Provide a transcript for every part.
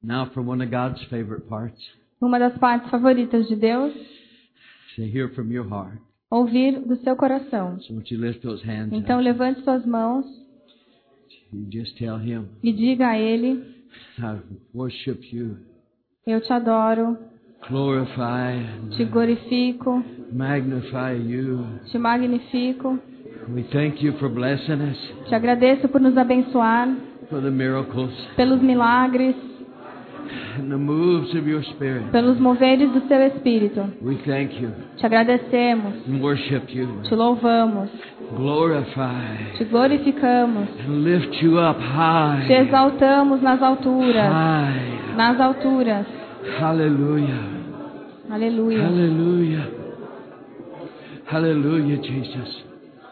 Now for one of God's favorite parts, Uma das partes favoritas de Deus, to hear from your heart. ouvir do seu coração. So won't you lift those hands Então up? levante suas mãos You just tell Him, e diga a Ele: I worship you, eu te adoro, glorify, te glorifico, magnify you. te magnifico, We thank you for blessing us, te agradeço por nos abençoar, for the miracles pelos milagres, and the moves of your Spirit. pelos moveres do seu Espírito. We thank you Te agradecemos, and worship you, te louvamos, glorify, te glorificamos, and lift you up te high, exaltamos nas alturas, high. nas alturas. Hallelujah, Aleluia. hallelujah, hallelujah, Jesus.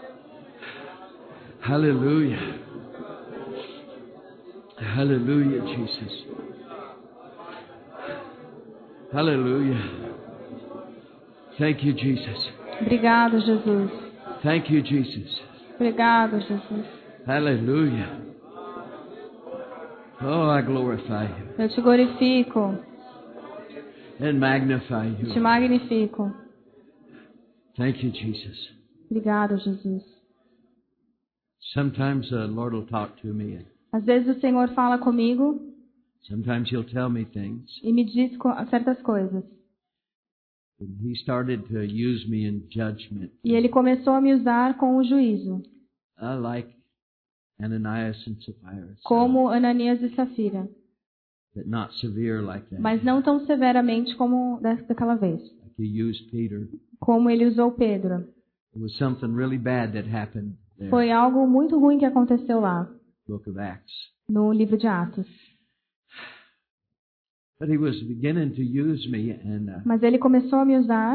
Hallelujah, hallelujah, Jesus. Hallelujah. Thank you, Jesus. Obrigado, Jesus. Thank you, Jesus. Obrigado, Jesus. Hallelujah. Oh, I glorify you Eu te glorifico, and magnify te you. magnifico. Thank you, Jesus. Obrigado, Jesus. Sometimes the Lord will talk to me. Às vezes o Senhor fala comigo Sometimes He'll tell me things. e me diz certas coisas. And He started to use me in judgment. E Ele começou a me usar com o juízo, Like Ananias and Sapphira. como Ananias e Safira, But not severe like that. mas não tão severamente como daquela vez. Like He used Peter. Como Ele usou Pedro. It was something really bad that happened there. Foi algo muito ruim que aconteceu lá, Book of Acts. no livro de Atos. But He was beginning to use me, and Mas Ele começou a me usar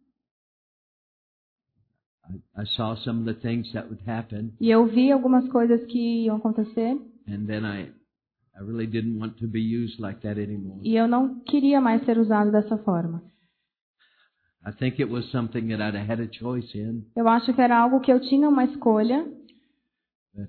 I saw some of the things that would happen, e eu vi algumas coisas que iam acontecer and then I really didn't want to be used like that anymore. e eu não queria mais ser usado dessa forma. I think it was something that I'd had a choice in, Eu acho que era algo que eu tinha uma escolha, but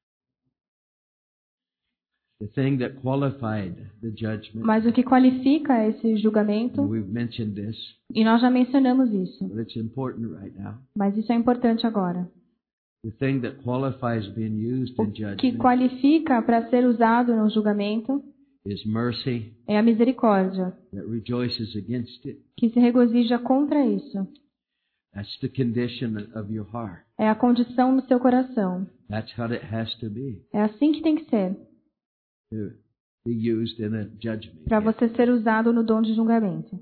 the thing that qualified the judgment, mas o que qualifica esse and julgamento, we've mentioned this, e nós já mencionamos isso, but it's important right now. mas isso é importante agora. The thing that qualifies being used in O que judgment qualifica para ser usado no julgamento is mercy é a misericórdia, that rejoices against it. que se regozija contra isso. That's the condition of your heart. É a condição do seu coração. That's how it has to be É assim que tem que ser, to be used in a judgment. para você ser usado no dom de julgamento.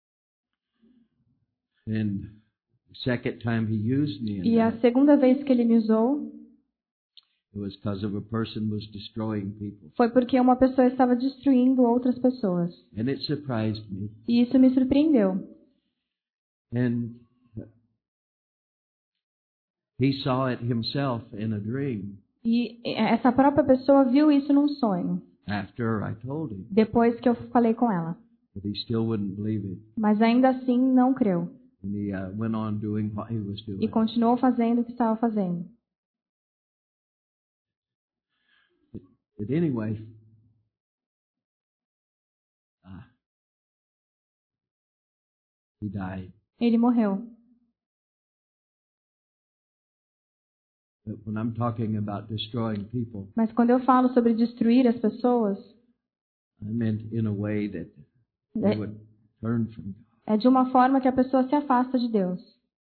And the second time He used me in E a that, segunda vez que Ele me usou it was because of a person was destroying people. foi porque uma pessoa estava destruindo outras pessoas. And it surprised me. E isso me surpreendeu. And he saw it himself in a dream E essa própria pessoa viu isso num sonho, after I told him, depois que eu falei com ela. but he still wouldn't believe it. Mas ainda assim não creu. And he went on doing what he was E doing. continuou fazendo o que estava fazendo. But anyway, he died. Ele morreu. But when I'm talking about destroying people, Mas quando eu falo sobre destruir as pessoas, I meant in a way that they would turn from God. é de uma forma que a pessoa se afasta de Deus.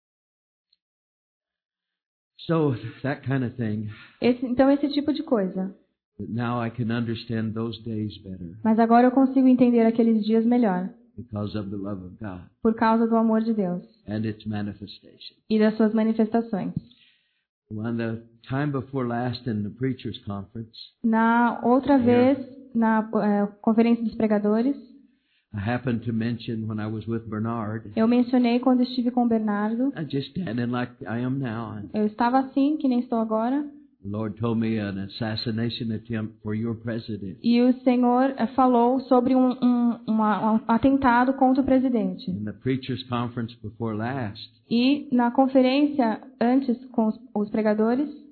So that kind of thing. Então esse tipo de coisa. But now I can understand those days better Mas agora eu consigo entender aqueles dias melhor, because of the love of God por causa do amor de Deus and its manifestation. e das suas manifestações. When the time before last in the preachers conference, Na outra vez, na conferência dos pregadores, I happened to mention when I was with Bernard, eu mencionei quando estive com o Bernardo. I just standing like I am now. And Eu estava assim, que nem estou agora. the Lord told me an assassination attempt for your president. E o Senhor falou sobre um atentado contra o presidente. In the preachers conference before last, E na conferência antes com os pregadores,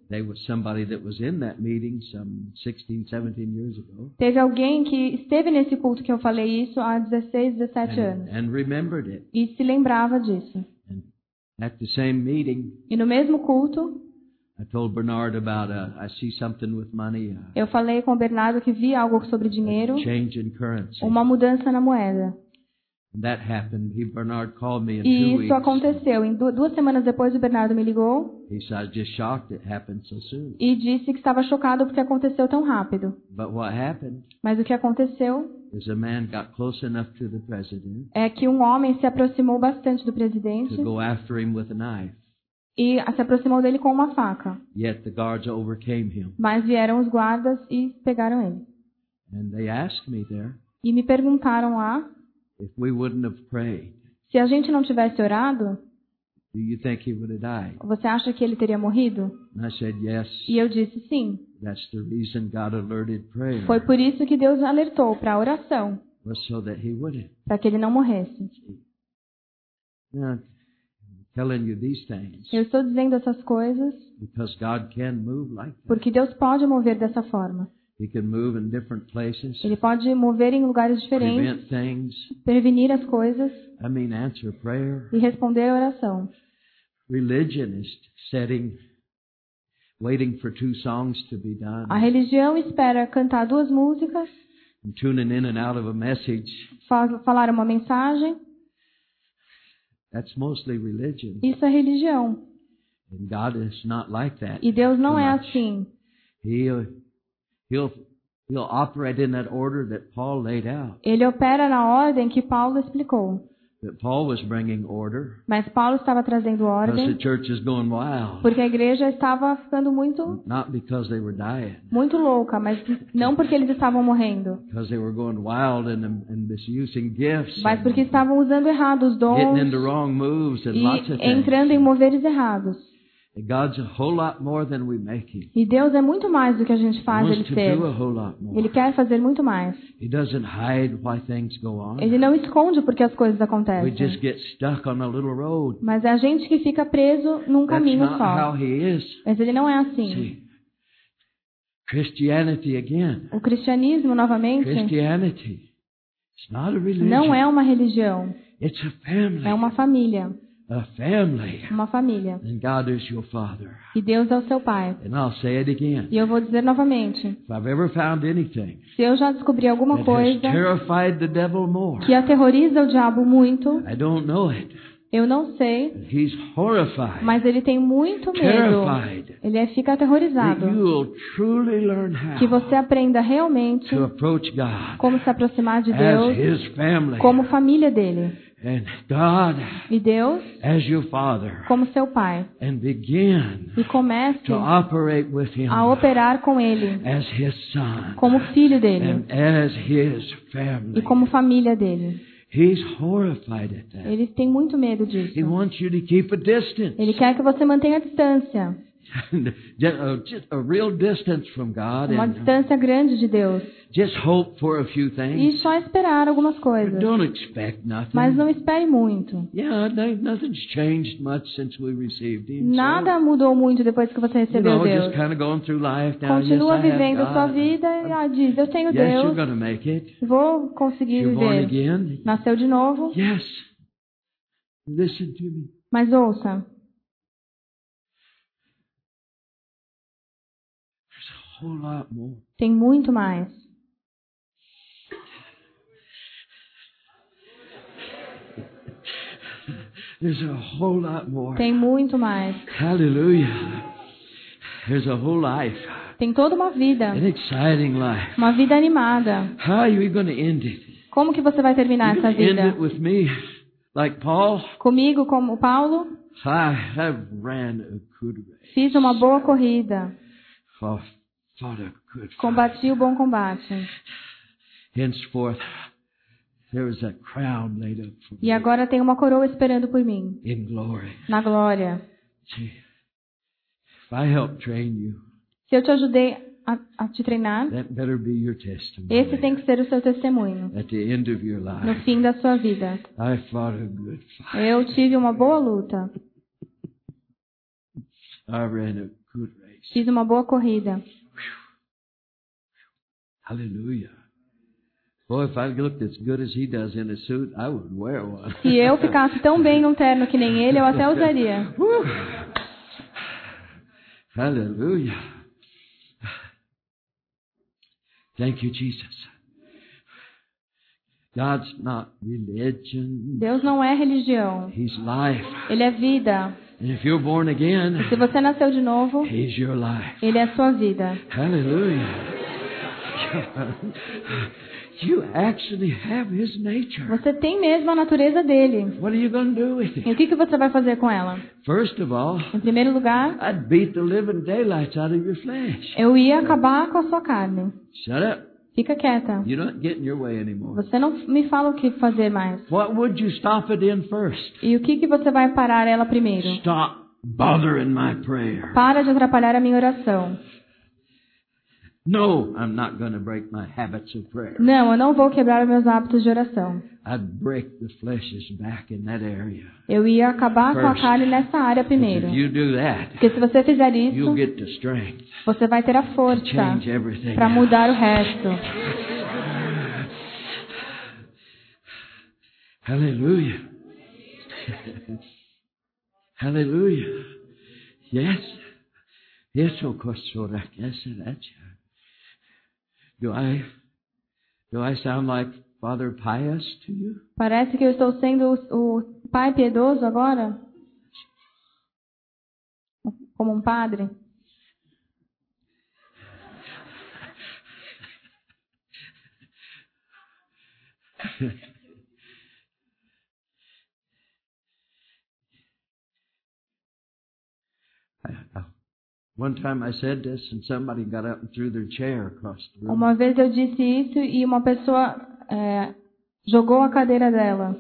There was somebody that was in that meeting some 16, 17 years ago. Teve alguém que esteve nesse culto que eu falei isso há 16, 17 anos. And remembered it. E se lembrava disso. And at the same meeting, E no mesmo culto, I told Bernard about I see something with money, eu falei com o Bernardo que vi algo sobre dinheiro, change in currency. uma mudança na moeda. And that happened. Bernard called me in 2 E weeks. isso aconteceu. Em 2 semanas depois, o Bernardo me ligou He said, I was just shocked it happened so soon. e disse que estava chocado porque aconteceu tão rápido. But what happened Mas o que aconteceu is a man got close enough to the president é que um homem se aproximou bastante do presidente to go after him with a knife. e se aproximou dele com uma faca. Yet the guards overcame him. Mas vieram os guardas e pegaram ele. And they asked me there E me perguntaram lá if we wouldn't have prayed, se a gente não tivesse orado, do you think he would have died? você acha que ele teria morrido? And I said, yes. E eu disse sim. That's the reason God alerted prayer. Foi por isso que Deus alertou para a oração, Was so that he wouldn't. para que ele não morresse. Now, I'm telling you these things Eu estou dizendo essas coisas because God can move like that. porque Deus pode mover dessa forma. He can move in different places, Ele pode mover em lugares diferentes, prevent things. prevenir as coisas I mean, answer prayer. e responder a oração. Religion is waiting for 2 songs to be done, A religião espera cantar 2 músicas, and tuning in and out of a message. falar uma mensagem. That's mostly religion. Isso é religião. And God is not like that. E Deus não too é much. assim. He'll operate in that order that Paul laid out. Ele opera na ordem que Paulo explicou. That Paul was bringing order Mas Paulo estava trazendo because ordem the church is going wild. porque a igreja estava ficando Not because they were dying. muito louca, mas não porque eles estavam morrendo, Because they were going wild and misusing gifts. mas porque And estavam usando errado os dons getting into wrong moves and lots of e entrando em things. moveres errados. And God's a whole lot more than we make Him. E Deus é muito mais do que a gente He faz ele wants to ser. do a whole lot more. Ele quer fazer muito mais. He doesn't hide why things go on. Ele não esconde porque as coisas We acontecem. just get stuck on a little road. Mas é a gente que fica preso num That's caminho not só. how He is. Mas ele não é assim. See, Christianity again. O cristianismo, novamente, Christianity. It's not a religion. não é uma religião. It's a family. É uma família. A family. Uma família. And God is your Father. E Deus é o seu Pai. And I'll say it again. E eu vou dizer novamente. If I've ever found anything Se eu já descobri alguma that has coisa terrified the devil more, que aterroriza o diabo muito, I don't know it. eu não sei, But he's horrified, mas ele tem muito medo. terrified Fica that aterrorizado. you will truly learn Que how você aprenda realmente to approach God como se aproximar de as Deus His family. como família dele. And God E Deus as your Father. como seu Pai. And begin E comece to operate with Him a operar com Ele as His Son como filho dele and as His e family. como família dele. He's horrified at that. Ele tem muito medo disso. He wants you to keep a distance. Ele quer que você mantenha a distância. Just a real distance from God, Uma and distância grande de Deus. just hope for a few E things. só esperar algumas But coisas. don't expect nothing. Mas não espere muito. Yeah, nothing's changed much since we received Him. Nada mudou muito depois que você So, recebeu Deus. just kind of going through life now. Continua yes, I vivendo have a sua God. vida e diz, eu tenho Yes, you're Deus, going to make it. vou conseguir You're born viver. again. Nasceu de novo. Yes. Listen to me. Mas ouça, There's a whole lot more. tem muito mais. There's a whole lot more. Tem muito mais. Hallelujah. There's a whole life. Tem toda uma vida. An exciting life. Uma vida animada. How are you going to end it? Como que você vai terminar You're essa going to end vida? it with me, like Paul. Comigo, como Paulo, I've ran a good race. fiz uma boa corrida. Oh, fought a good fight. Combati o bom combate. Henceforth, there is a crown laid up for E me agora tem uma coroa esperando por mim. in glory. Na glória. See, if I help train you, Se eu te ajudei a te treinar, that better be your testimony. esse tem que ser o seu testemunho. At the end of your No life, fim da sua vida. I fought a good fight. Eu tive uma boa luta. I ran a good race. race. Fiz uma boa corrida. Hallelujah. Boy, if I looked as good as he does in a suit, I would wear one. Se eu ficasse tão bem num terno que nem ele, eu até usaria. Hallelujah. Thank you, Jesus. God's not religion. Deus não é religião. He's life. Ele é vida. And if you're born again, Se você nasceu de novo, He's your life. Ele é a sua vida. Hallelujah. You actually have His nature. Você tem mesmo a natureza dele. What are you going to do with E it? o que você vai fazer com ela? First of all, Em primeiro lugar, I'd beat the living daylights out of your flesh. eu ia acabar com a sua carne. Shut up. Fica quieta. You don't get in your way anymore. Você não me fala o que fazer mais. What would you stop it in first? E o que você vai parar ela primeiro? Stop bothering my prayer. Para de atrapalhar a minha oração. No, I'm not going to break my habits of prayer. Não, eu não vou quebrar os meus hábitos de oração. I'd break the flesh's back in that area. Eu ia acabar com a First. carne nessa área primeiro. If you do that, Porque se você fizer isso, you'll get the strength você vai ter a to força change everything. para mudar o resto. Hallelujah. Hallelujah. Yes. Yes, of course, so that's it. Do I sound like Father Pious to you? Parece que eu estou sendo o pai piedoso agora? Como um padre? One time I said this and somebody got up and threw their chair across the room. Uma vez eu disse isso e uma pessoa jogou a cadeira dela.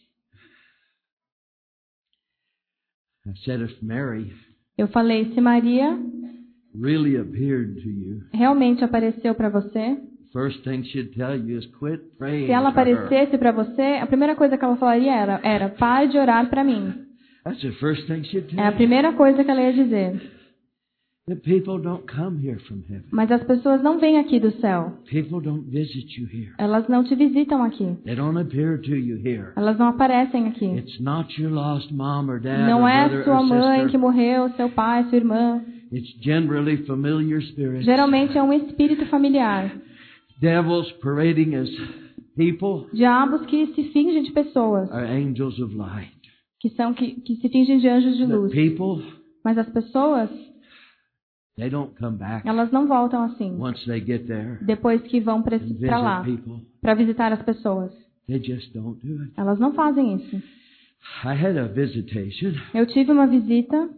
I said, if Mary Eu falei, se Maria really appeared to you, realmente apareceu para você, first thing she'd tell you is quit praying se ela for her. aparecesse para você, a primeira coisa que ela falaria era pare de orar para mim. That's the first thing she'd tell É a you. primeira coisa que ela ia dizer. The people don't come here from heaven. Mas as pessoas não vêm aqui do céu. People don't visit you here. Elas não te visitam aqui. They don't appear to you here. Elas não aparecem aqui. It's not your lost mom or dad Não or é brother sua or mãe sister. que morreu, seu pai, sua irmã. It's generally familiar spirits. Geralmente é um espírito familiar. Devils parading as people Diabos que se fingem de pessoas. are angels of light. Que se fingem de anjos de The luz. people, Mas as pessoas, they don't come back elas não voltam assim. once they get there Depois que vão and para lá, visit people. para visitar as pessoas. They just don't do it. Elas não fazem isso. I had a visitation. Eu tive uma visita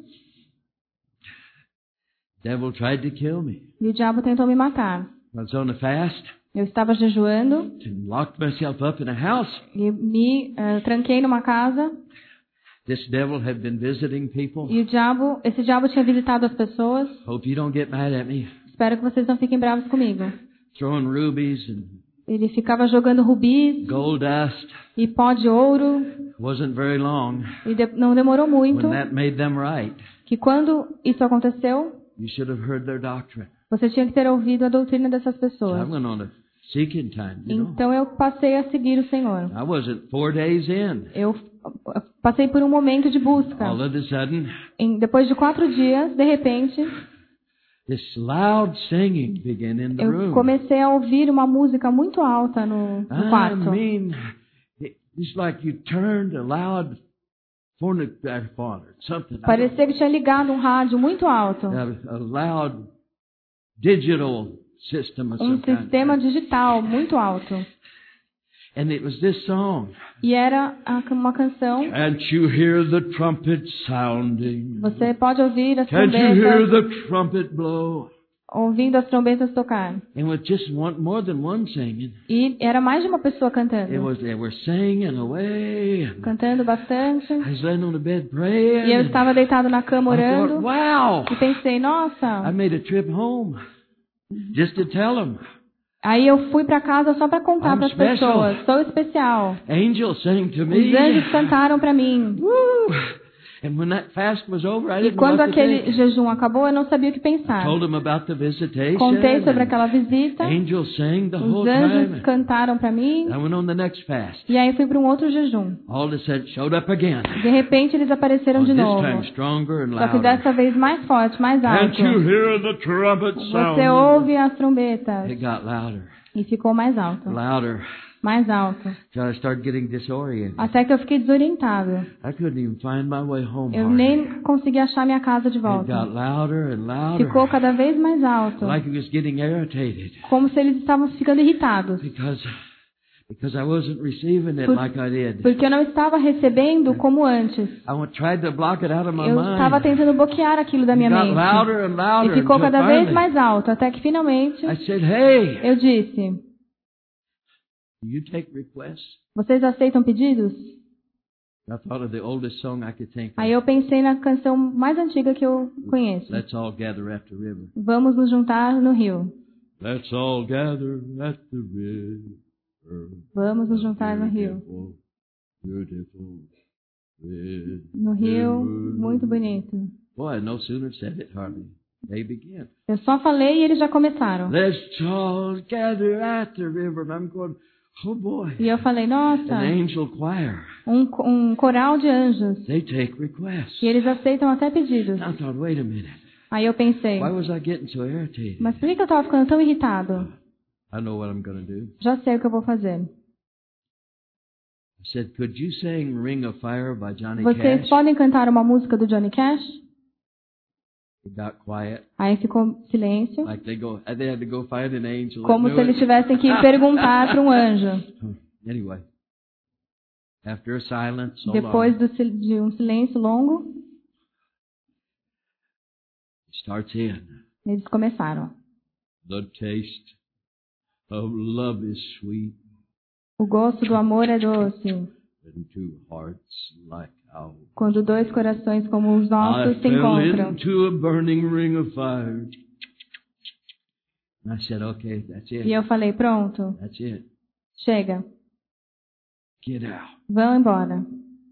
Devil tried to kill me. e o diabo tentou me matar. I was on a fast Eu estava jejuando and locked myself up in a house. e me tranquei numa casa This devil had been visiting people. e esse diabo tinha visitado as pessoas. Hope you don't get mad at me. Espero que vocês não fiquem bravos comigo. Throwing rubies and Ele ficava jogando rubis gold dust. e pó de ouro Wasn't very long e não demorou muito when that made them right. que quando isso aconteceu, You should have heard their doctrine. você tinha que ter ouvido a doutrina dessas So I pessoas. went on a seeking time, you know. Então eu passei a seguir o Senhor. I wasn't 4 days in. Eu passei por um momento de busca. All of a sudden, Depois de 4 dias, de repente, this loud singing began in the eu room. comecei a ouvir uma música muito alta no I quarto. mean, it's like you turned a loud phone, something. Parecia que tinha ligado um rádio muito alto. A loud digital system of Um some kind. sistema digital muito alto. And it was this song. E era uma canção. Can't you hear the trumpet sounding? Você pode ouvir as Can't you hear trombetas, the trumpet blow? ouvindo as trombetas tocar. And with just more than one singing, E era mais de uma pessoa cantando. they were singing away. And Cantando bastante. I was laying on the bed praying. E eu estava deitado na cama I thought, orando. wow, E pensei, I nossa. made a trip home just to tell them. Aí eu fui para casa só para contar I'm para as special. pessoas. Sou especial. Angels sang to Os me. anjos cantaram para mim. Woo! And when that fast was over, I E didn't know quando what to aquele think. jejum acabou, eu não sabia o que pensar. Told him about the visitation. Contei sobre and aquela visita. angels sang the whole Os anjos time. cantaram para mim. I went on the next fast. E aí fui para um outro jejum. All of a sudden, showed up again. De repente eles apareceram Oh, de this novo. time stronger and Só que louder. dessa vez mais forte, mais alto. Can't you hear the trumpet sound? Você ouve as trombetas. It got louder, E ficou mais alto. louder. Mais alto. Till I started getting disoriented. Até que eu fiquei desorientado. I couldn't even find my way home. Eu hardly. nem consegui achar minha casa de It got volta. louder and louder. Ficou cada vez mais alto. Like it was getting irritated. Como se eles estavam ficando irritados. Because I wasn't receiving it like I did. Porque eu não estava recebendo como antes. Tried to block it out of my Eu mind. estava tentando bloquear aquilo da minha It got mente. louder and louder E ficou until cada vez finally mais alto. Até que finalmente I said, "Hey, eu disse: do you take requests?" vocês aceitam pedidos? I thought of the oldest song I could think of. Aí eu pensei na canção mais antiga que eu conheço. Let's all gather at the river. Vamos nos juntar no rio. Let's all gather at the river. Vamos nos juntar no rio. Beautiful river. No rio, muito bonito. Boy, no sooner said it, hardly they began. Eu só falei e eles já começaram. Let's all gather at the river. And I'm going, oh boy. E eu falei, nossa, An angel choir. um coral de anjos. They take requests. E eles aceitam até pedidos. I thought, wait a minute. Aí eu pensei, Why was I getting so irritated? mas por que eu estava ficando tão irritado? I know what I'm going to do. Já sei o que eu vou fazer. I said, could you sing Ring of Fire by Johnny Vocês Cash? podem cantar uma música do Johnny Cash? It got quiet. Aí ficou silêncio. Like they had to go find an angel. Como that se knew eles it. tivessem que perguntar para um anjo. Anyway, after a silence so Depois long, de um silêncio longo, it starts in. eles começaram. The taste of love is sweet, O gosto do amor é doce. and two hearts like ours. Quando dois corações como os I nossos se fell encontram. into a burning ring of fire. And I said, okay, that's it. E eu falei, pronto, That's it. chega, Get out. vão embora.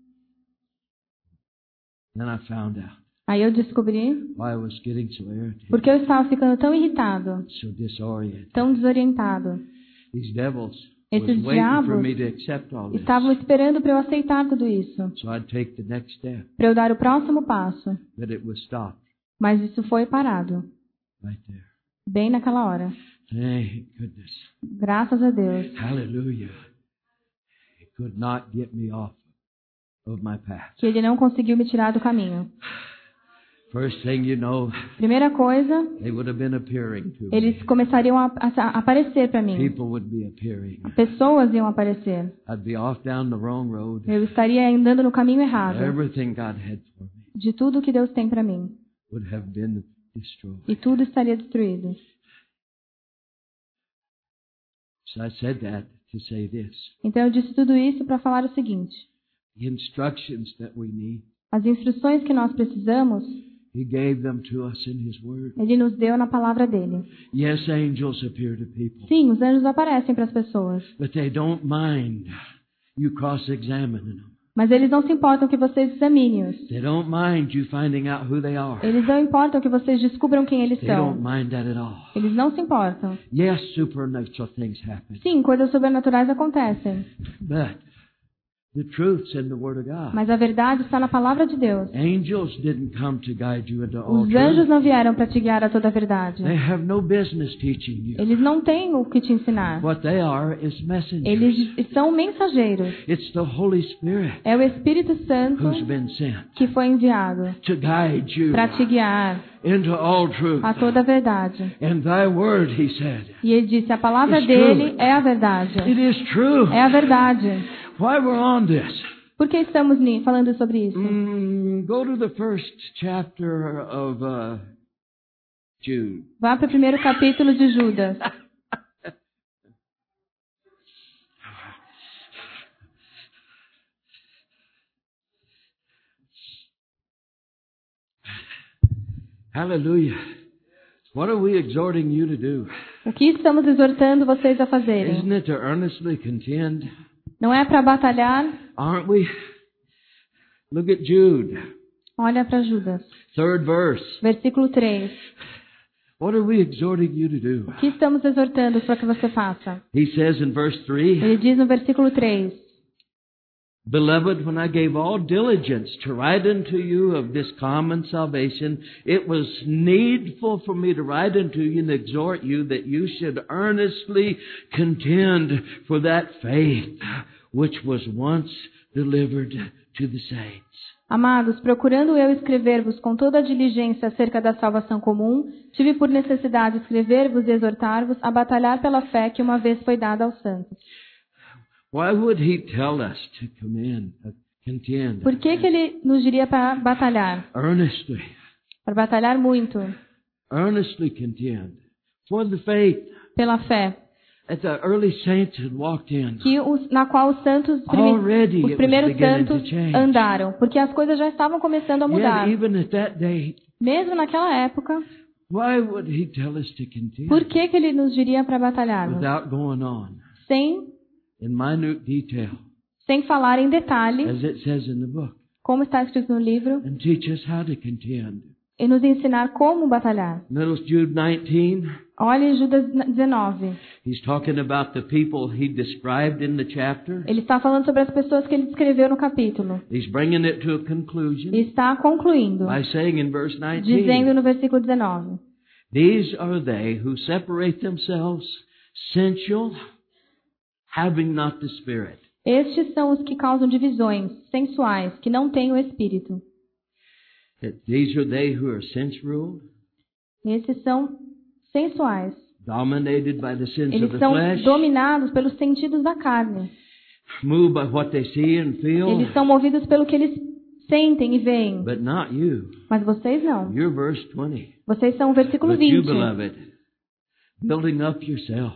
Then I found out Aí eu descobri why I was getting so irritated, porque eu estava ficando tão irritado, so disoriented. tão desorientado. These devils Esses was waiting for diabos me to accept all this, estavam esperando para eu aceitar tudo isso, so I'd take the next step. para eu dar o próximo passo. But it was stopped Mas isso foi parado, right there. bem naquela hora. Thank goodness. Graças a Deus. Hallelujah. It could not get me off of my path. Que ele não conseguiu me tirar do caminho. First thing you know, Primeira coisa, they would have been appearing to eles me. começariam a aparecer para mim. People would be appearing. Pessoas iam aparecer. I'd be off down the wrong road. Eu estaria andando no caminho errado. Everything God had for me De tudo que Deus tem para mim. would have been destroyed. E tudo estaria destruído. So I said that to say this. Então eu disse tudo isso para falar o seguinte. The instructions that we need, As instruções que nós precisamos, He gave them to us in His Word. Ele nos deu na palavra dele. Yes, angels appear to people, Sim, os anjos aparecem para as pessoas. but they don't mind you cross-examining them. Mas eles não se importam que vocês examinem-os. They don't mind you finding out who they are. Eles não importam que vocês descubram quem eles They don't são. mind that at all. Eles não se importam. Yes, supernatural things happen, Sim, coisas sobrenaturais acontecem. but the truth's in the Word of God. Mas a verdade está na palavra de Deus. Angels didn't come to guide you into all Os anjos truth. não vieram para te guiar a toda a verdade. They have no business teaching you. Eles não têm o que te ensinar. What they are is messengers. Eles são mensageiros. It's the Holy Spirit É o Espírito Santo who's been sent que foi enviado to guide you para te guiar into all truth. a toda a verdade. And thy word, he said, E ele disse, a palavra It's dele true. é a verdade. it is true. É a verdade. Why we're on this? Por que estamos falando sobre isso? Go to the first chapter of Jude. Vá para o primeiro capítulo de Judas. Hallelujah. What are we exhorting you to do? O que estamos exortando vocês a fazerem? Isn't it to earnestly contend? Não é para batalhar? Aren't we? Look at Jude. Olha para Judas. Third verse. Versículo 3. What are we exhorting you to do? O que estamos exortando para que você faça? He says in verse 3, Ele diz no versículo 3. Beloved, when I gave all diligence to write unto you of this common salvation, it was needful for me to write unto you and exhort you that you should earnestly contend for that faith which was once delivered to the saints. Amados, procurando eu escrever-vos com toda a diligência acerca da salvação comum, tive por necessidade escrever-vos e exortar-vos a batalhar pela fé que uma vez foi dada aos santos. Why would he tell us to contend? Por que ele nos diria para batalhar? Earnestly. Para batalhar muito. Earnestly contend for the faith Pela fé. that the early saints had walked in. Na qual os santos, Already os it primeiros was beginning to santos change. andaram. Porque as coisas já estavam começando a mudar. Yet even at that day, Mesmo naquela época, why would he tell us to contend por que ele nos diria para batalharmos? without going on Sem in minute detail, falar em detalhe, as it says in the book, como está escrito no livro, and teach us how to contend? e nos ensinar como batalhar. Notice Jude 19. Olhe Judas 19. He's talking about the people he described in the chapter. Ele está falando sobre as pessoas que ele descreveu no capítulo. He's bringing it to a conclusion E está concluindo, by saying in verse dizendo 19, no versículo 19. These are they who separate themselves, sensual, having not the Spirit. Estes são os que causam divisões, sensuais, que não têm o Espírito. These are they who are sense-ruled, Esses são sensuais. dominated by the sins of Eles the são flesh, dominados pelos sentidos da carne. moved by what they see and feel, Eles são movidos pelo que eles sentem e veem. but not you. Mas vocês não. You're verse 20. Vocês são o versículo But you, 20. beloved, building up yourself.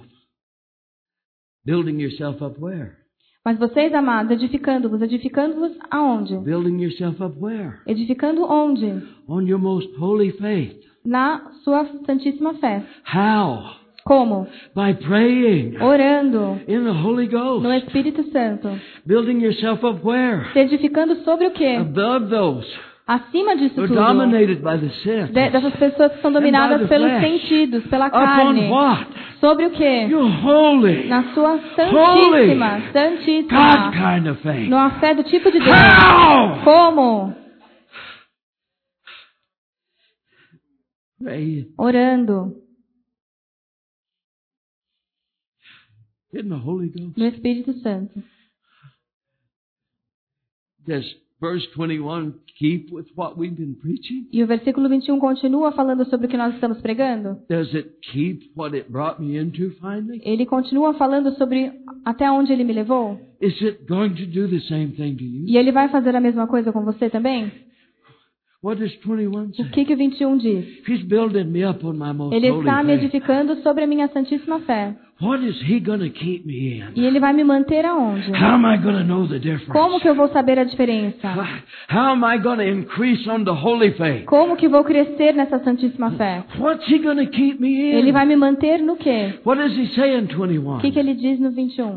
Building yourself up where? Mas vocês, amados, edificando-vos aonde? Building yourself up where? Edificando onde? On your most holy faith. Na sua santíssima fé. How? Como? By praying Orando in the Holy Ghost. no Espírito Santo. Building yourself up where? Se edificando sobre o quê? Above those Acima disso who are tudo. dominated by the sin. Dessas pessoas que são And by dominadas the pelos flesh. sentidos, pela Upon carne. what? Sobre o quê? Your holy, Na sua Holy. santíssima, God santíssima. kind of faith. Na fé do tipo de Deus. How? Como? Pray Orando in the Holy Ghost. no Espírito Santo. Does verse 21 keep with what we've been preaching? E o versículo 21 continua falando sobre o que nós estamos pregando? Does it keep what it brought me into finally? Ele continua falando sobre até onde ele me levou? Is it going to do the same thing to you? E ele vai fazer a mesma coisa com você também? What does 21 O say? que o 21 diz? He's building me up on my most Ele holy está me faith. edificando sobre a minha santíssima fé. What is he going to keep me in? E ele vai me manter aonde? How am I going to know the difference? Como que eu vou saber a diferença? How am I going to increase on the holy faith? Como que vou crescer nessa santíssima fé? What's he going to keep me in? Ele vai me manter no quê? What does he say in O 21? que ele diz no 21?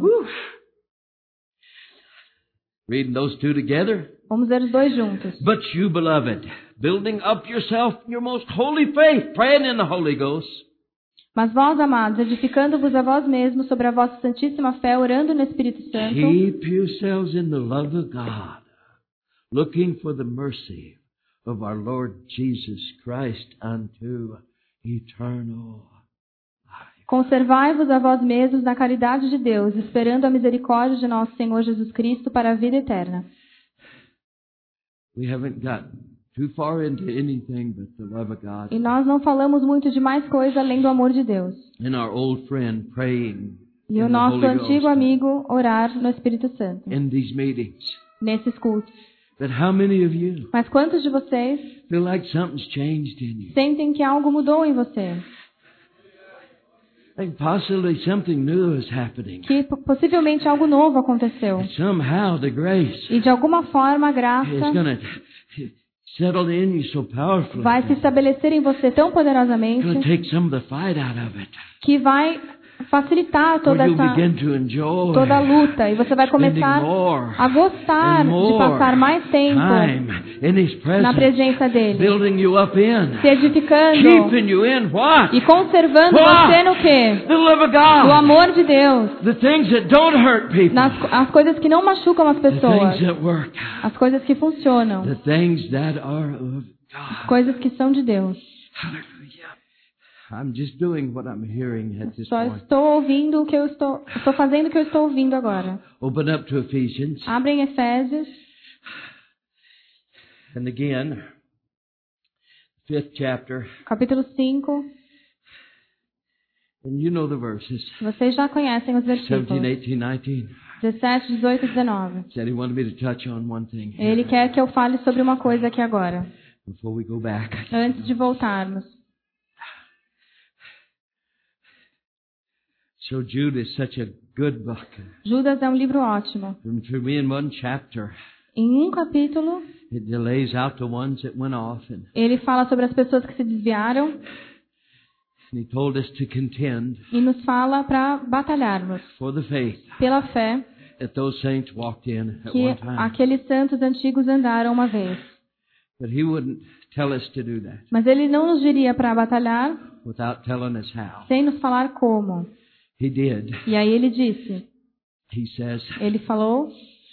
Reading those two together. Vamos ler os dois juntos. But you, beloved, building up yourself in your most holy faith, praying in the Holy Ghost. Mas vós, amados, edificando-vos a vós mesmos sobre a vossa santíssima fé, orando no Espírito Santo, Keep yourselves in the love of God, looking for the mercy of our Lord Jesus Christ unto eternal life. conservai-vos a vós mesmos na caridade de Deus, esperando a misericórdia de nosso Senhor Jesus Cristo para a vida eterna. We haven't got too far into anything but the love of God. E nós não falamos muito de mais coisa além do amor de Deus. And our old friend praying E o in the nosso Holy antigo Ghost amigo orar no Espírito Santo, in these meetings. nesses cultos. But how many of you Mas quantos de vocês feel like something's changed in you? sentem que algo mudou em você? Like possibly something new is happening. Que possivelmente algo novo aconteceu. Somehow the grace E de alguma forma a is graça going to settle in you so powerfully. vai se estabelecer em você tão It's going to poderosamente take some of the fight out of it. que vai facilitar toda where you essa begin to enjoy toda a luta e você vai spending começar more a gostar and de more passar mais tempo time in His na presence, presença dele, building you up in, se edificando keeping you in what? e conservando What? você no quê? The love of No God. amor de Deus, The things that don't hurt people. as coisas que não machucam as The things pessoas, that work. as coisas que funcionam, The things that are of as God. coisas que são de Deus. Hallelujah. I'm just doing what I'm hearing at this Só point. estou ouvindo o que eu estou fazendo o que eu estou ouvindo agora. Open up to Ephesians. Abrem Efésios, And again, 5th chapter. capítulo 5. And you know the verses. Vocês já conhecem os 17, versículos 18, 19. 17, 18 e 19. Said he wanted me to touch on one thing here Ele quer que eu fale sobre uma coisa aqui agora, before we go back. antes de voltarmos. So Jude is such a good book. Judas é um livro ótimo. And for me, in one chapter, Em um capítulo, it lays out the ones that went off, and ele fala sobre as pessoas que se desviaram he told us to contend e nos fala para batalharmos for the faith pela fé that those saints walked in at que one time. aqueles santos antigos andaram uma vez. But he wouldn't tell us to do that Mas ele não nos diria para batalhar without telling us how. sem nos falar como. He did. E aí ele disse, He says, ele falou,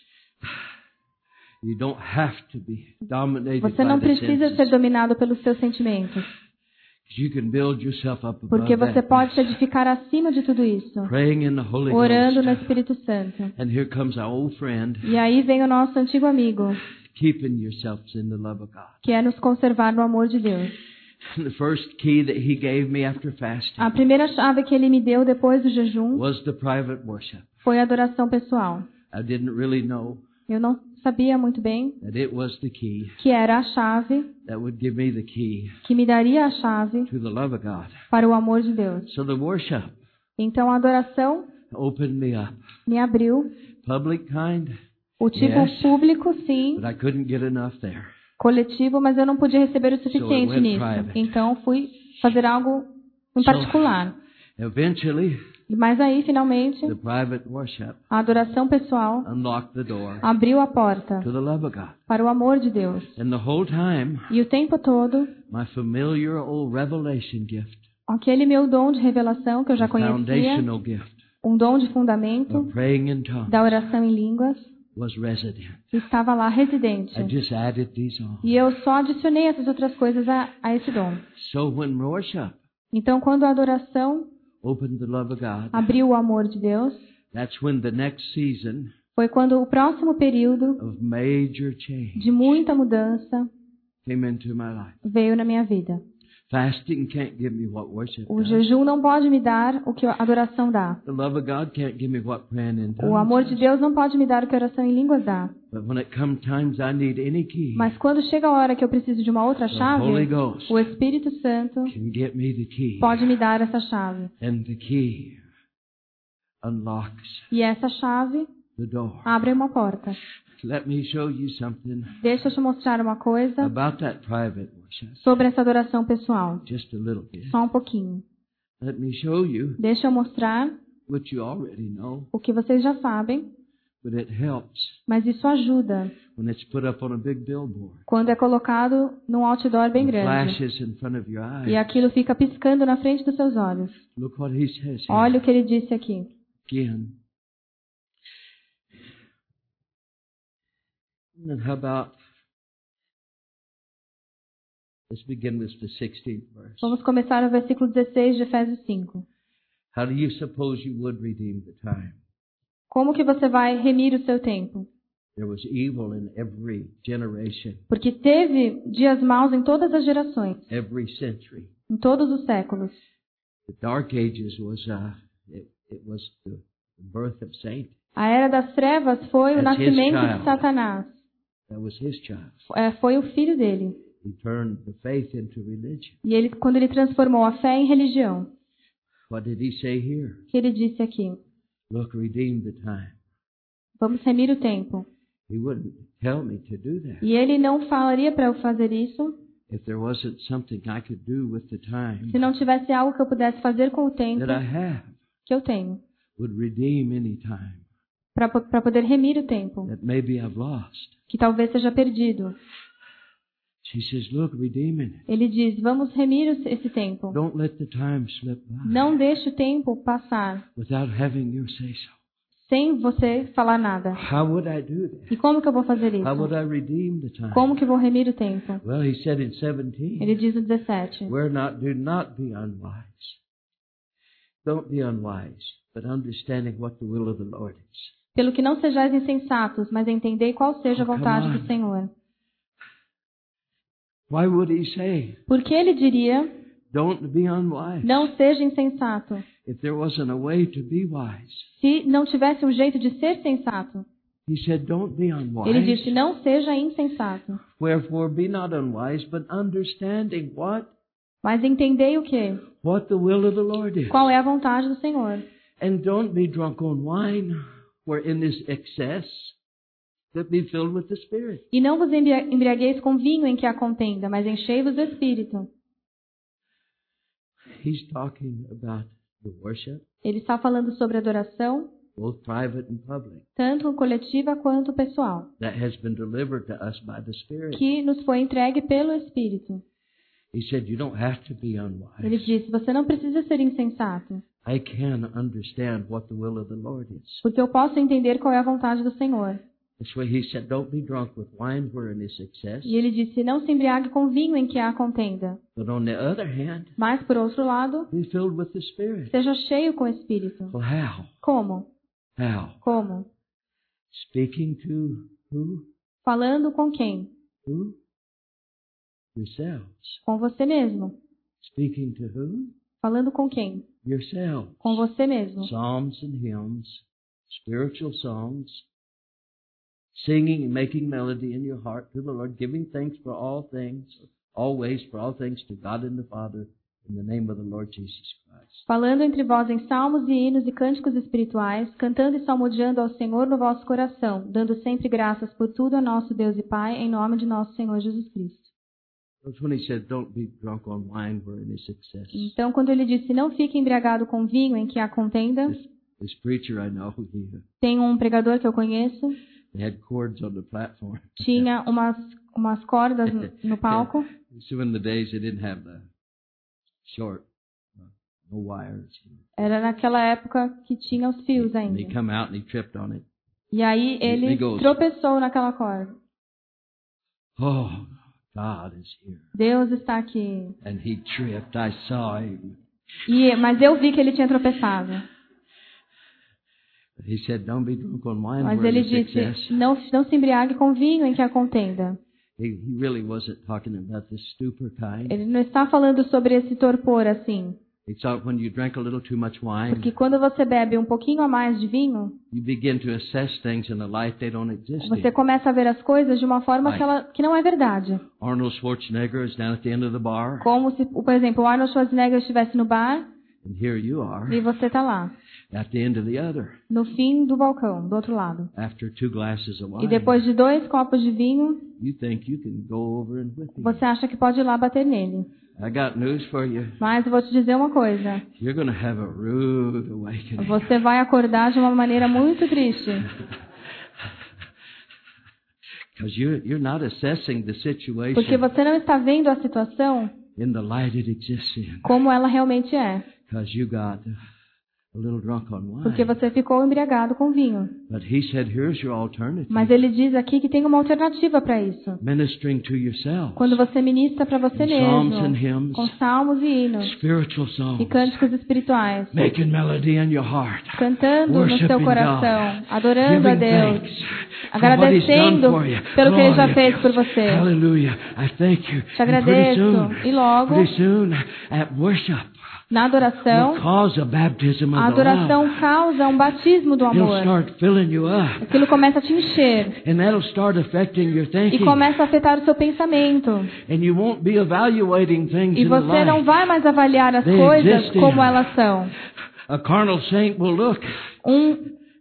you don't have to be dominated você não by the precisa ser senses. dominado pelos seus sentimentos, You can build yourself up above porque você that. pode se edificar acima de tudo isso, Praying in the Holy orando no Ghost. Espírito Santo. And here comes our old friend, E aí vem o nosso antigo amigo, keeping yourselves in the love of God. que é nos conservar no amor de Deus. The first key that he gave me after fasting A primeira chave que ele me deu depois do jejum was the private worship. foi a adoração pessoal. I didn't really know Eu não sabia muito bem that it was the key que era a chave that would give me the key que me daria a chave to the love of God. para o amor de Deus. So the worship Então a adoração opened me up. me abriu. Public kind, O tipo Yes. público, sim. but I couldn't get enough there. Coletivo, mas eu não podia receber o suficiente went nisso. private. Então fui fazer algo em particular. Eventually, Mas aí, finalmente, the private worship a adoração pessoal unlocked the door abriu a porta to the love of God. para o amor de Deus. And the whole time, E o tempo todo, my familiar old revelation gift, aquele meu dom de revelação que eu já the conhecia, foundational gift um dom de fundamento of praying in tongues, da oração em línguas, was resident. estava lá residente. I just added these on. E eu só adicionei essas outras coisas a esse dom. So when worship Então, quando a adoração opened the love of God, abriu o amor de Deus, that's when the next season foi quando o próximo período of major change de muita mudança came into my life. veio na minha vida. Fasting can't give me what worship O does. jejum não pode me dar o que a adoração dá. The love of God can't give me what praying in O tongues amor de does. Deus não pode me dar o que a oração em línguas dá. But when it comes times I need any key, Mas quando chega a hora que eu preciso de uma outra the Holy chave, Ghost o Espírito Santo can get me the key. pode me dar essa chave. And the key unlocks E essa chave the door. abre uma porta. Let me show you something Deixa eu te mostrar uma coisa about that private worship. sobre essa adoração pessoal. Just a little bit. Só um pouquinho. Let me show you Deixa eu mostrar what you already know, o que vocês já sabem, but it helps mas isso ajuda when it's put up on a big billboard. quando é colocado num outdoor bem It grande. flashes in front of your E eyes. aquilo fica piscando na frente dos seus olhos. Look what he says here. Olha o que ele disse aqui. Again. And how about, let's begin with the 16th verse. Vamos começar no versículo 16 de Efésios 5. How do you suppose you would redeem the time? Como que você vai remir o seu tempo? There was evil in every generation, Porque teve dias maus em todas as gerações, every century. em todos os séculos. The Dark Ages was it was the birth of Satan. A era das trevas foi o That's his nascimento child. de Satanás. That was his child. Foi o filho dele. He turned the faith into religion. E ele, quando ele transformou a fé em religião, What did he say here? o que ele disse aqui? Look, redeem the time. Vamos remir o tempo. He wouldn't tell me to do that E ele não falaria para eu fazer isso if there wasn't something I could do with the time se não tivesse algo que eu pudesse fazer com o tempo that I have. que eu tenho would redeem any time para poder remir o tempo that maybe I've lost. que talvez seja perdido. She says, look, redeem it. Ele diz, vamos remir esse tempo. Don't let the time slip by Não deixe o tempo passar without having you say so. sem você falar nada. How would I do that? E como que eu vou fazer How would isso? I redeem the time? Como que eu vou remir o tempo? Well, he said in 17, Ele diz no 17. do not be unwise. Don't be unwise, but understanding what the will of the Lord is. Pelo que não sejais insensatos, mas entendei qual seja a vontade do Senhor. Why would he say, Porque ele diria, don't be unwise? não seja insensato. If there wasn't a way to be wise. Se não tivesse um jeito de ser sensato. He said, don't be unwise. Ele disse, não seja insensato. Wherefore be not unwise, but understanding what? Mas entendei o quê? What the will of the Lord is. Qual é a vontade do Senhor. And don't be drunk on wine, where in this excess, that be filled with the Spirit. E não vos embriagueis com vinho em que há contenda, mas enchei-vos do Espírito. He's talking about the worship, Ele está falando sobre adoração, both private and public, tanto coletiva quanto pessoal, that has been delivered to us by the Spirit. que nos foi entregue pelo Espírito. He said, you don't have to be Ele unwise. disse, você não precisa ser insensato, I can understand what the will of the Lord is. porque eu posso entender qual é a vontade do Senhor. That's why he said, don't be drunk with wine wherein is excess. E ele disse, não se embriague com vinho em que há contenda, But on the other hand, mas, por outro lado, be filled with the Spirit. seja cheio com o Espírito. Well, how? Como? How? Como? Speaking to who? Falando com quem? Who? Yourselves. Com você mesmo. Speaking to who? Falando com quem? Yourselves. Com você mesmo. Psalms and hymns, spiritual songs, singing and making melody in your heart to the Lord, giving thanks for all things, always for all things to God and the Father, in the name of the Lord Jesus Christ. Falando entre vós em salmos e hinos e cânticos espirituais, cantando e salmodiando ao Senhor no vosso coração, dando sempre graças por tudo a nosso Deus e Pai, em nome de nosso Senhor Jesus Cristo. That's when he said, don't be drunk on wine wherein is excess. Então, quando ele disse, não fique embriagado com vinho em que há contenda, This preacher I know, tem um pregador que eu conheço, they had cords on the platform. tinha umas cordas no palco. So in the days they didn't have the short, no wires. Era naquela época que tinha os fios And he ainda. come out and he tripped on it. E aí ele He goes- tropeçou naquela corda. Oh, God is here. Deus está aqui. And he tripped. I saw him. Mas eu vi que ele tinha tropeçado. He said, don't be drunk on wine Mas where ele there's disse, excess. não se embriague com vinho em que há contenda. He really wasn't talking about the stupor kind. Ele não está falando sobre esse torpor assim. He thought when you drank a little too much wine, Porque quando você bebe um pouquinho a mais de vinho, you begin to assess things in a light they don't exist você in. começa a ver as coisas de uma forma que não é verdade. Arnold Schwarzenegger is down at the end of the bar, Como se, por exemplo, o Arnold Schwarzenegger estivesse no bar and here you are e você está lá, at the end of the other no fim do balcão, do outro lado. after 2 glasses of E wine. depois de 2 copos de vinho, You think you can go over and whip him. você acha que pode ir lá bater nele. I got news for you. Mas eu vou te dizer uma coisa. You're going to have a rude awakening. Você vai acordar de uma maneira muito triste. Because you're not assessing the situation Porque você não está vendo a situação in the light it exists in. como ela realmente é. Because you got a little drunk on wine. Porque você ficou embriagado com vinho. But he said, here's your alternative. Mas ele diz aqui que tem uma alternativa para isso. Ministering to yourself. Quando você ministra para você Psalms and mesmo, hymns, com salmos e hinos, spiritual e songs, cânticos espirituais, making melody in your heart, cantando no worshiping seu God, coração, adorando a giving Deus, thanks for what He's agradecendo done for you. pelo que Ele já Glória a fez por Deus. você. Hallelujah. I thank you. Te And agradeço. E logo, pretty soon, at worship, na adoração, will cause a baptism of a the love. adoração causa um batismo do It'll amor. start filling you up. Aquilo começa a te encher And that'll start affecting your e thinking. começa a afetar o seu pensamento. And you won't be evaluating things E in the você não light. vai mais avaliar as They coisas exist in- como elas são. A carnal saint will look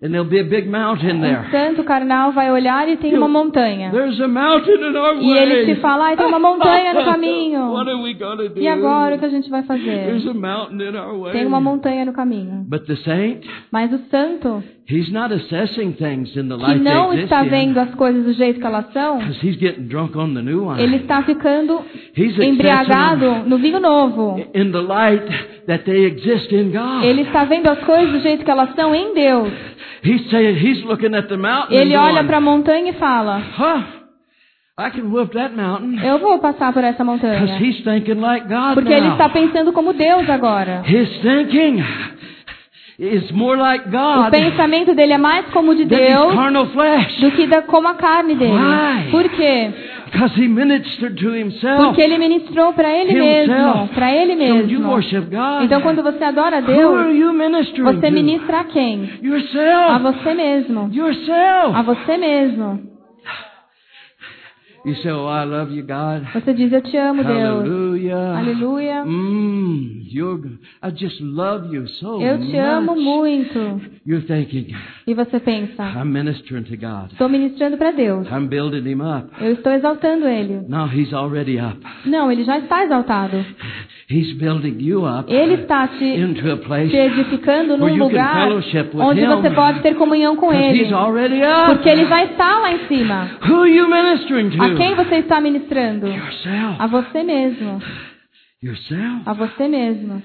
And there'll be a big mountain there. O santo carnal vai olhar e tem uma montanha. There's a mountain in our way. E ele te fala, ai, tem uma montanha no caminho. What are we gonna do? E agora o que a gente vai fazer? There's a mountain in our way. Tem uma montanha no caminho. But the saint, Mas o santo, he's not assessing things in the que light não they exist está in. vendo as coisas do jeito que elas são, Because he's getting drunk on the new wine. ele está ficando He's embriagado no vinho novo. in the light that they exist in God. Ele está vendo as coisas do jeito que elas são em Deus. He's looking at the mountain Ele and olha going, para a montanha e fala, I can whoop that mountain. eu vou passar por essa Because montanha. he's thinking like God Porque ele now. está pensando como Deus agora. His thinking is more like O God pensamento dele é mais como de than his Deus carnal flesh. do que como a carne dele. Why? Por quê? Because he ministered to himself. Porque ele ministrou para ele mesmo. Para ele So you mesmo. worship God. Então quando você adora a Who are Deus, you ministering você to? ministra a quem? A Yourself. você mesmo. Yourself. A você mesmo. You say, oh, I love you, God. Você diz, eu te amo, Deus. Hallelujah. Aleluia. I just love you so Eu te amo much. muito. You're thinking, E você pensa, I'm ministering to God. estou ministrando para Deus. I'm building him up. Eu estou exaltando ele. No, he's already up. Não, ele já está exaltado. He's building you up Ele está te into a place edificando where num you can lugar fellowship with onde him. você pode ter comunhão com Because ele. he's already up. Porque ele já está lá em cima. Who are you ministering to? A quem você está ministrando? Yourself. A você mesmo. Yourself. A você mesmo.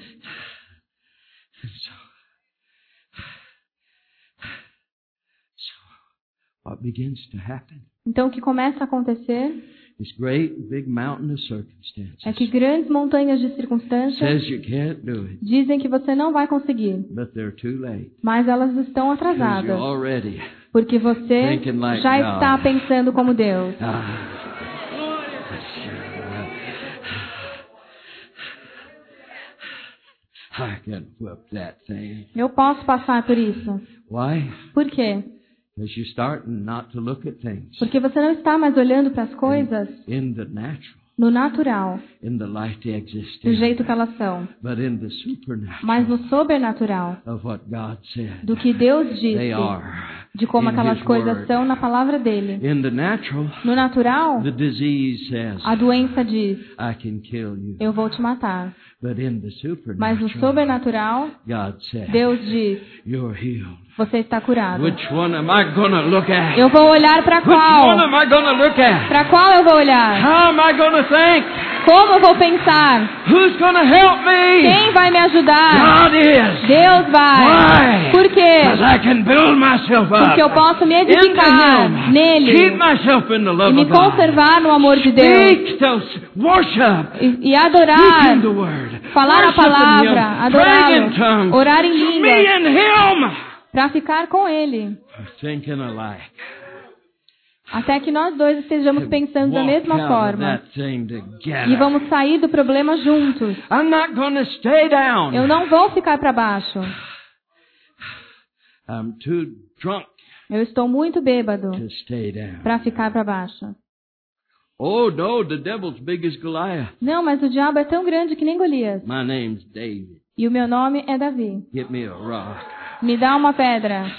So what begins to happen? Então o que começa a acontecer This great big mountain of circumstances é que grandes montanhas de circunstâncias says you can't do it, dizem que você não vai conseguir. but they're too late. Mas elas estão Because you're atrasadas. already Porque você thinking like já God. está pensando como Deus. I can whoop that thing. Eu posso passar por isso. Why? Por quê? Because you're starting not to look at things Porque você não está mais olhando para as coisas in the natural, no natural, in the light they exist do in, jeito que elas são, but in the supernatural mas no sobrenatural, of what God said do que Deus they disse, are. de como in aquelas His coisas Word. são na palavra dele. In the natural, No natural, the disease says, a doença diz, I can kill you. eu vou te matar. But in the Mas no supernatural, sobrenatural, God said, Deus diz, you're healed. você está curado. Which one am I going to look at? Eu vou olhar para Which one qual? am I going to look at? Para qual eu vou olhar? How am I going to think? Como eu vou pensar? Who's going to help me? Quem vai me ajudar? God is. Deus vai. Why? Por quê? Because I can build myself up Porque eu posso me into edificar Him. Keep nele myself in the e love me of God. conservar no amor de Deus Speak those, worship. e adorar, Speak in the word. falar a Worship in palavra, Him. Praying in adorá-lo, tongues. orar em Me línguas, and Him. para ficar com ele. Thinking alike. Até que nós dois estejamos pensando da Walk mesma out of forma. that thing together. E vamos sair do problema juntos. I'm not going to stay down. Eu não vou ficar para baixo. I'm too drunk Eu estou muito bêbado to stay down. para ficar para baixo. Oh no, the devil's big as Goliath. Não, mas o diabo é tão grande que nem Golias. My name's David. E o meu nome é Davi. Get me a rock. Me dá uma pedra.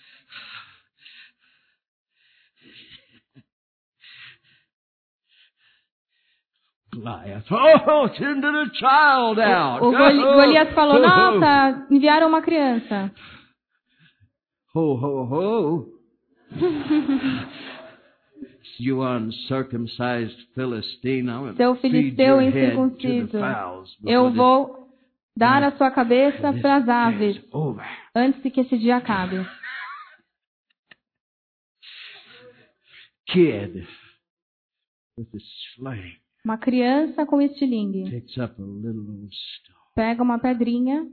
Goliath. Oh, send the child out. Golias falou, nossa, enviaram uma criança. Ho, ho, ho. You uncircumcised Philistine, I will Seu feed filisteu your head to the incircunciso, fowls eu before vou dar a sua cabeça this para as day aves is over. antes que esse dia acabe. Kid with a sling Uma criança com estilingue picks up a little old stone. pega uma pedrinha.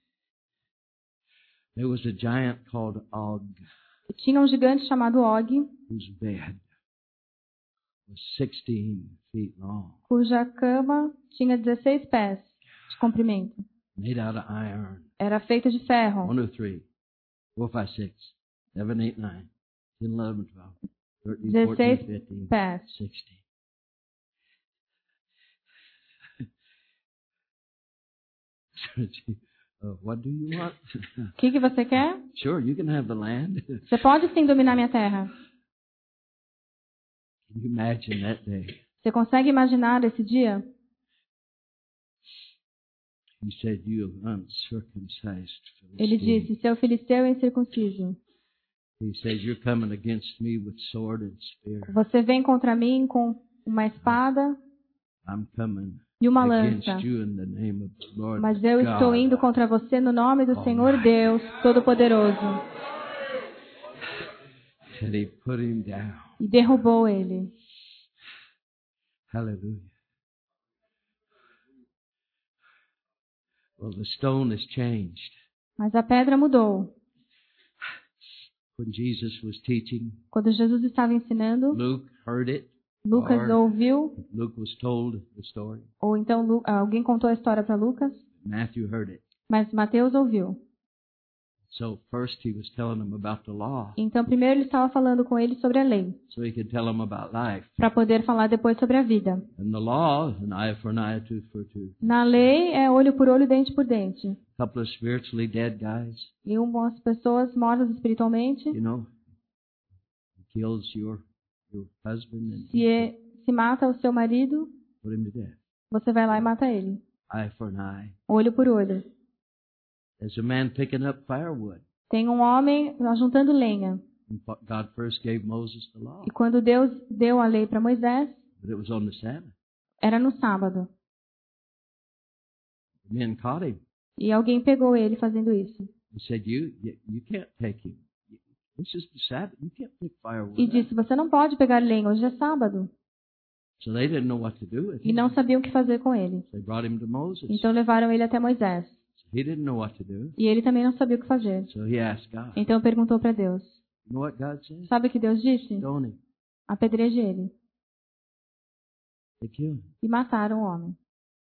There was a giant called Og, E tinha um gigante chamado Og, whose bed was 16 feet long, cuja cama tinha 16 pés de comprimento. made out of iron. Era feita de ferro. 1, 2, 3, 4, 5, 6, 7, 8, 9, 10, 11, 12, 13, 14, 16 15, pés. 16. What do you want? O que você quer? Sure, you can have the land. Você pode sim dominar minha terra. Can you imagine that day? Você consegue imaginar esse dia? He said, "You uncircumcised Ele Philistine." disse, seu filisteu incircunciso, He said, "You're coming against me with sword and spear. você vem contra mim com uma espada I'm coming e uma against lança. you in the name of the Lord Mas eu estou God." indo contra você no nome do Senhor Deus Todo-Poderoso. And he put him down. E derrubou ele. Hallelujah. Well, the stone has changed. Mas a pedra mudou. When Jesus was teaching, Quando Jesus estava ensinando, Luke heard it. Lucas Or ouviu, Luke was told the story. ou então alguém contou a história para Lucas, Matthew heard it. mas Mateus ouviu. So first he was telling them about the law, Então primeiro ele estava falando com ele sobre a lei, so he could tell them about life. para poder falar depois sobre a vida. And the law, an eye for an eye, tooth for a tooth. Na lei é olho por olho, dente por dente. A couple of spiritually dead guys, E umas pessoas mortas espiritualmente, you know, kills your husband and se mata o seu marido, put him to death. você vai lá e mata ele. Eye for an eye. Olho por olho. There's a man picking up firewood. Tem um homem juntando lenha. And God first gave Moses the law, E quando Deus deu a lei para Moisés, but it was on the Sabbath. era no sábado. The men caught him. E alguém pegou ele fazendo isso. He said, "You can't take him. This is the Sabbath. You can't pick firewood." E disse, você não pode pegar lenha, hoje é sábado. So they didn't know what to do with E him. não sabiam o que fazer com ele. They brought him to Moses. Então levaram ele até Moisés. He didn't know what to do. E ele também não sabia o que fazer. So he asked God. Então perguntou para Deus. You know what God said? Sabe o que Deus disse? Stone him. Apedreje ele. They killed him. E mataram o homem.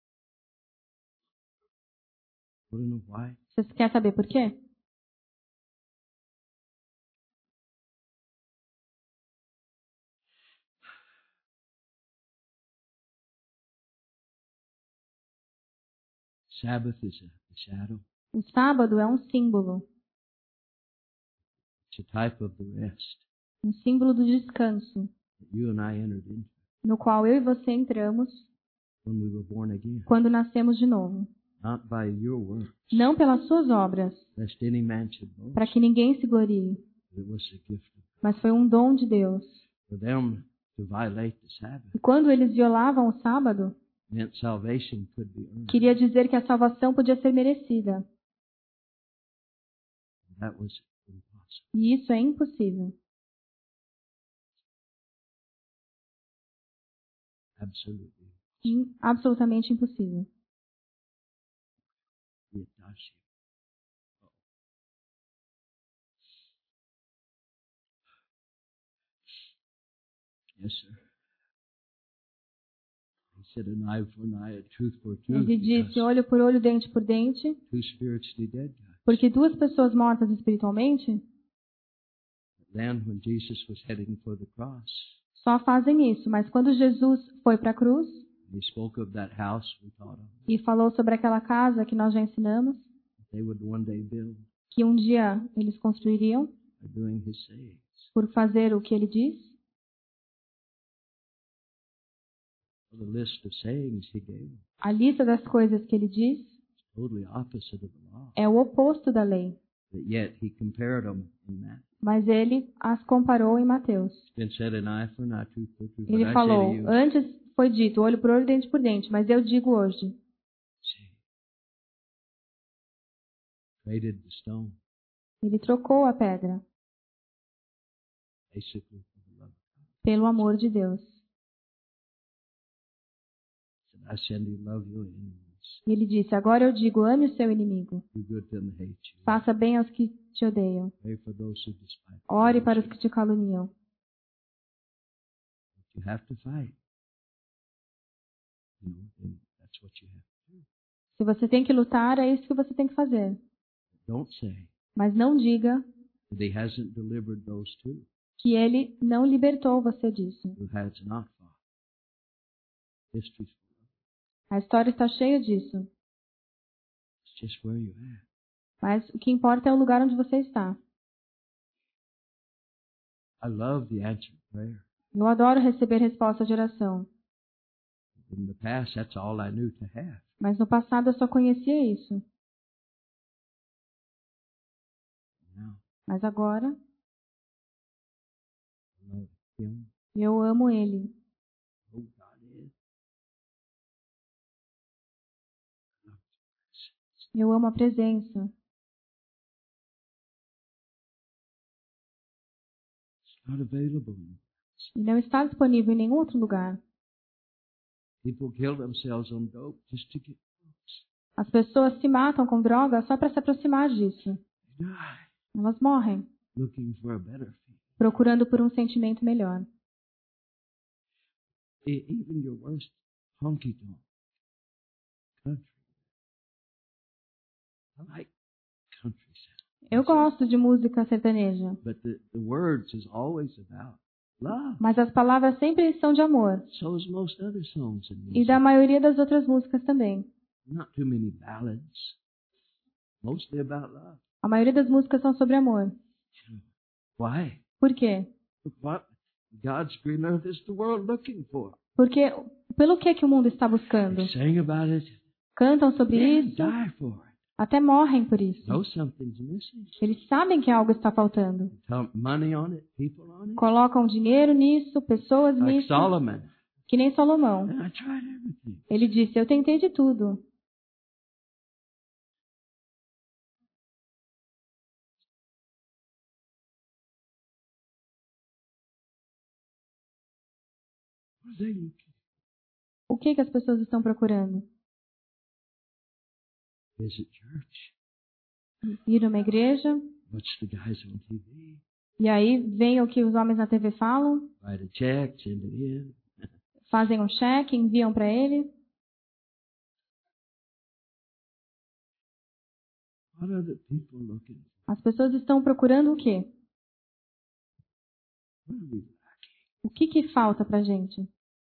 Want to know why? Você quer saber por quê? Sabbath is a shadow. O sábado é um símbolo. It's a type of the rest Um símbolo do descanso, that you and I entered into no qual eu e você entramos when we were born again. quando nascemos de novo. Not by your works, Não pelas suas obras, lest any man should boast. para que ninguém se glorie, It was a gift of mas foi um dom de Deus. for them to violate the Sabbath. E quando eles violavam o sábado, Meant salvation could be earned. queria dizer que a salvação podia ser merecida. That was impossible. E isso é impossível. Absolutely. Absolutamente impossível. Yetashi. Yes, sir. He said an eye for an eye, a tooth for a tooth. Ele disse because olho por olho, dente por dente, two spiritually dead guys. porque duas pessoas mortas espiritualmente Then when Jesus was heading for the cross, só fazem isso. Mas quando Jesus foi para a cruz he spoke of that house we taught of. e falou sobre aquela casa que nós já ensinamos, They would one day build que um dia eles construiriam by doing his sayings. por fazer o que ele diz, The list of sayings he gave a lista das coisas que ele diz is totally opposite of the law. é o oposto da lei. But yet he compared them in that. Mas ele as comparou em Mateus. It's been said an eye for an eye, tooth for a tooth. But Ele I say falou, to you, antes foi dito olho por olho, dente por dente, mas eu digo hoje, see, traded the stone ele trocou a pedra basically for the love. pelo amor de Deus. He said, I send you love your enemies. E ele disse, agora eu digo, ame o seu inimigo. Do good to them that hate you. Faça bem aos que te odeiam. Pray for those who despise you. Ore para os que te caluniam. You have to fight. You know, and that's what you have to do. Se você tem que lutar, é isso que você tem que fazer. Don't say Mas não diga that he hasn't delivered those two que ele não libertou você disso. who has not fought. History's full of it. A história está cheia disso. It's just where you're at. Mas o que importa é o lugar onde você está. I love the answered prayer. Eu adoro receber resposta de oração. In the past, that's all I knew to have. Mas no passado eu só conhecia isso. Now, Mas agora I love Him. eu amo Ele. Oh, God is. Eu amo a presença. It's not available. E não está disponível em nenhum outro lugar. People kill themselves on dope just to get close. As pessoas se matam com droga só para se aproximar disso. They die Elas morrem, looking for a better feeling. procurando por um sentimento melhor. Even your worst honky-tonk country. I like country sound. Eu gosto de música sertaneja, But the words is always about love. mas as palavras sempre são de amor. So is most other songs in E music. da maioria das outras músicas também. Not too many ballads. Mostly about love. A maioria das músicas são sobre amor. Why? Por quê? What God's green earth is the world looking for. Porque pelo que o mundo está buscando? They sing about it. Cantam sobre They isso, die for it. até morrem por isso. Know something's missing. Eles sabem que algo está faltando. Dump money on it, people on it. Colocam dinheiro nisso, pessoas Like nisso, Solomon. que nem Salomão. And I tried everything. Ele disse, eu tentei de tudo. What are they looking? O que as pessoas estão procurando? Visit church. Ir numa igreja, Watch the guys on TV. e aí vem o que os homens na TV falam, Write a check, send it in. fazem um cheque, enviam para ele. What are the people looking for? As pessoas estão procurando o quê? What are we lacking? O que falta pra gente?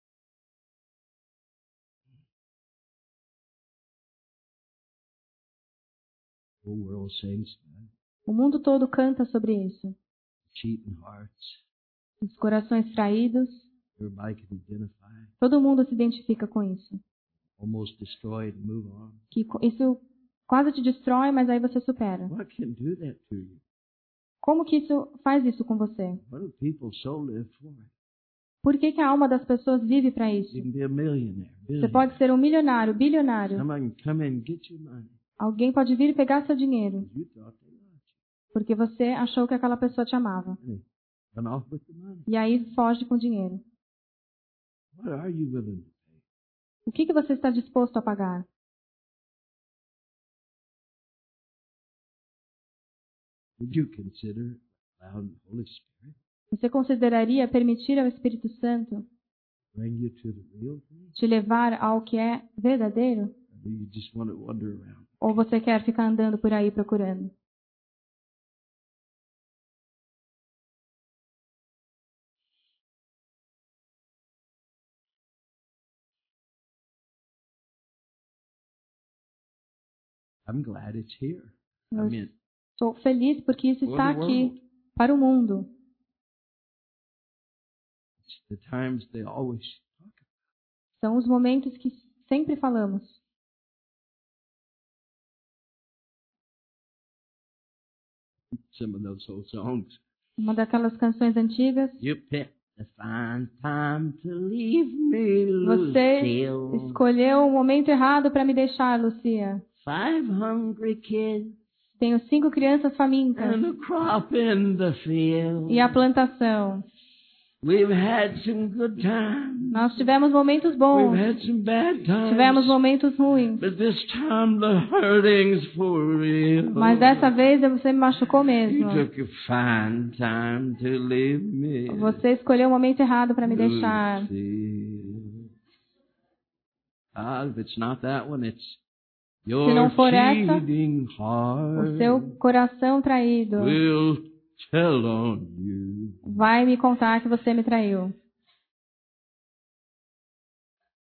The whole world sings about it. O mundo todo canta sobre isso. Cheating hearts. Os corações traídos, Everybody can identify. todo mundo se identifica com isso. Almost destroyed and move on. Isso quase te destrói, mas aí você supera. What can do that to you? Como que isso faz isso com você? What do people so live for? Por que a alma das pessoas vive para isso? You can be a millionaire. Você pode ser um milionário, bilionário. Someone can come in and get your money. Alguém pode vir e pegar seu dinheiro, You thought they loved you. porque você achou que aquela pessoa te amava. And they run off with the money. E aí foge com o dinheiro. What are you willing to pay? O que você está disposto a pagar? Would you consider allowing the Holy Spirit Você consideraria permitir ao Espírito Santo to bring you to the real thing? te levar ao que é verdadeiro? Or do you just want to wander around? Ou você quer ficar andando por aí procurando? I'm glad it's here. I Eu mean, estou feliz porque isso está For the aqui world. para o mundo. it's the times they always talk about. São os momentos que sempre falamos. Some of those old songs. Uma daquelas canções antigas. You picked a fine time to leave me, Você Lucille. escolheu o momento errado para me deixar, Lucia. 5 hungry kids Tenho 5 crianças famintas and a crop in the field. e a plantação. We've had some good times. Nós tivemos momentos We've bons, had some bad times. tivemos momentos ruins. But this time the hurting's for real. Mas dessa vez você me machucou You mesmo. took a fine time to leave me. Você escolheu o momento errado para me deixar. Lucille. If it's not that one, it's Se your não for essa, cheating heart. o seu coração traído will tell on you. vai me contar que você me traiu.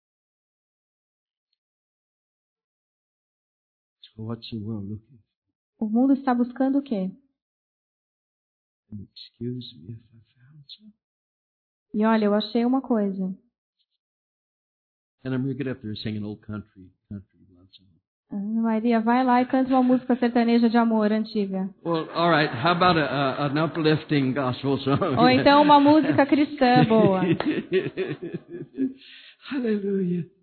So what's the world looking for? O mundo está buscando o quê? And excuse me if I found some. E olha, eu achei uma coisa. And I'm going to get up there and sing an old country love song. Ana Maria, vai lá e canta uma música sertaneja de amor antiga. Well, all right. How about an uplifting gospel song? Ou então uma música cristã boa. Hallelujah.